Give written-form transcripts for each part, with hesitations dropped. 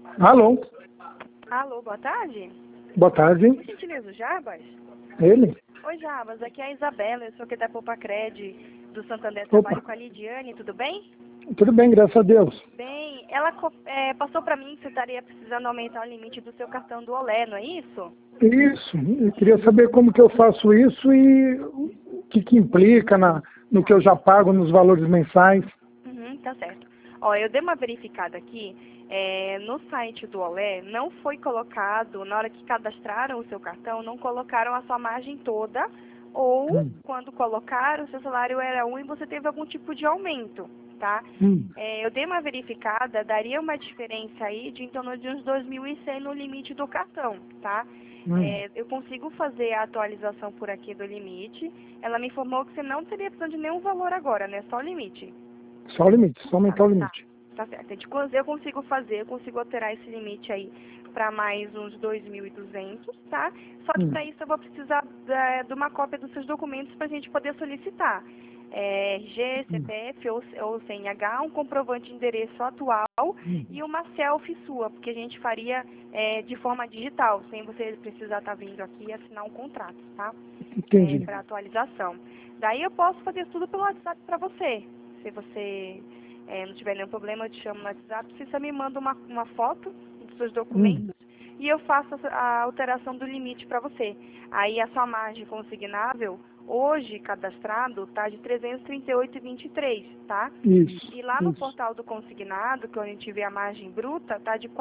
Alô? Alô, boa tarde. Boa tarde. Por gentileza, o Jabas? Ele? Oi, Jabas, aqui é a Isabela, eu sou aqui da Popacred do Santander, Opa. trabalho com a Lidiane, tudo bem? Tudo bem, graças a Deus. Bem, ela passou para mim que você estaria precisando aumentar o limite do seu cartão do Olé, não é isso? Isso, eu queria saber como que eu faço isso e o que implica no que eu já pago nos valores mensais. Tá certo. Ó, eu dei uma verificada aqui, no site do Olé não foi colocado, na hora que cadastraram o seu cartão, não colocaram a sua margem toda, ou quando colocaram, o seu salário era 1 e você teve algum tipo de aumento, tá? Eu dei uma verificada, daria uma diferença aí de em torno de uns 2.100 no limite do cartão, tá? Eu consigo fazer a atualização por aqui do limite. Ela me informou que você não teria precisando de nenhum valor agora, né? Só o limite. Só o limite, só aumentar o limite. Tá certo. Eu consigo alterar esse limite aí para mais uns 2.200, tá? Só que para isso eu vou precisar de uma cópia dos seus documentos para a gente poder solicitar. RG, CPF ou CNH, um comprovante de endereço atual e uma selfie sua, porque a gente faria de forma digital, sem você precisar estar vindo aqui e assinar um contrato, tá? Entendi. Para atualização. Daí eu posso fazer tudo pelo WhatsApp para você. Se você não tiver nenhum problema, eu te chamo no WhatsApp. Você me manda uma foto dos seus documentos e eu faço a alteração do limite para você. Aí a sua margem consignável, hoje cadastrado, está de 338,23, tá? Isso. E lá no portal do consignado, que a gente vê a margem bruta, está de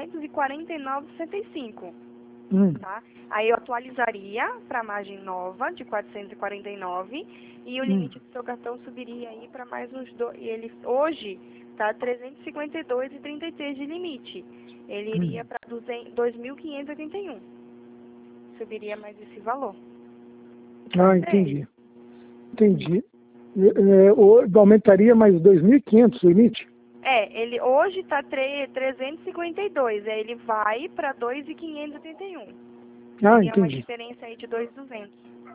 449,65. Tá? Aí eu atualizaria para a margem nova de 449 e o limite do seu cartão subiria aí para mais uns dois. E ele hoje está 352,33 de limite. Ele iria para 2.581. Subiria mais esse valor. Ah, entendi. Entendi. Aumentaria mais 2.500 o limite? Ele hoje está 352, aí ele vai para 2.581. Ah, Seria uma entendi. diferença aí de 2.200.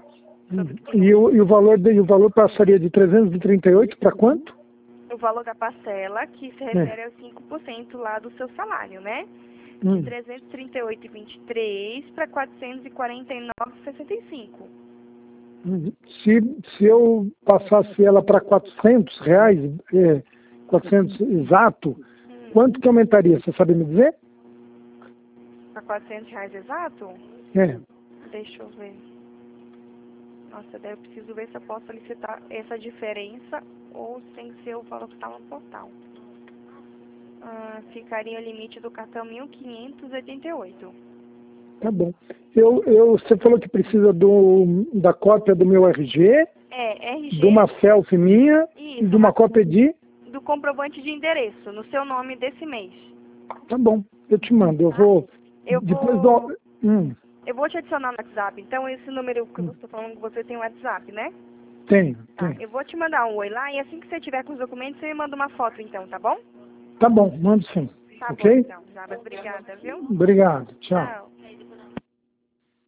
E o valor passaria de 338 para quanto? O valor da parcela, que se refere aos 5% lá do seu salário, né? De 338,23 para 449,65. Se eu passasse ela para R$400, 400 exato, quanto que aumentaria? Você sabe me dizer? Para R$400 exato? Deixa eu ver. Nossa, daí eu preciso ver se eu posso solicitar essa diferença ou sem ser o valor que está no portal. Ficaria o limite do cartão 1.588. Tá bom. Você falou que precisa da cópia do meu RG, RG, de uma selfie minha e de uma cópia do comprovante de endereço, no seu nome desse mês. Tá bom, eu te mando. Eu vou te adicionar no WhatsApp. Então, esse número que eu estou falando com você tem o WhatsApp, né? Tenho. Eu vou te mandar um oi lá e assim que você tiver com os documentos, você me manda uma foto então, tá bom? Tá bom, mando sim. Tá ok? bom, então. Jabas, obrigada, viu? Obrigado, tchau. Tchau.